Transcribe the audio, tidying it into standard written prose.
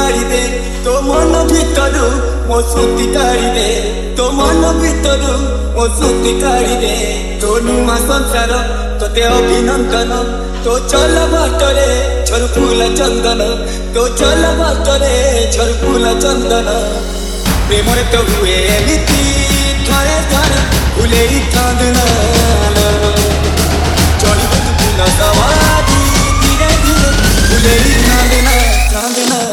काढ़ी दे तो मन भीतर मो सुती काढ़ी दे तो मन भीतर मो सुती काढ़ी दे तो नुआ संसार तोते अभिनंदन तो चल बाटरे झरफुला चंदन तो चल बाटरे झरफुला चंदन प्रेम तो हुए एमिति थरे थरे फुले चांदना चढ़ फूल सवारी धीरे धीरे फुले चांदना चांदना।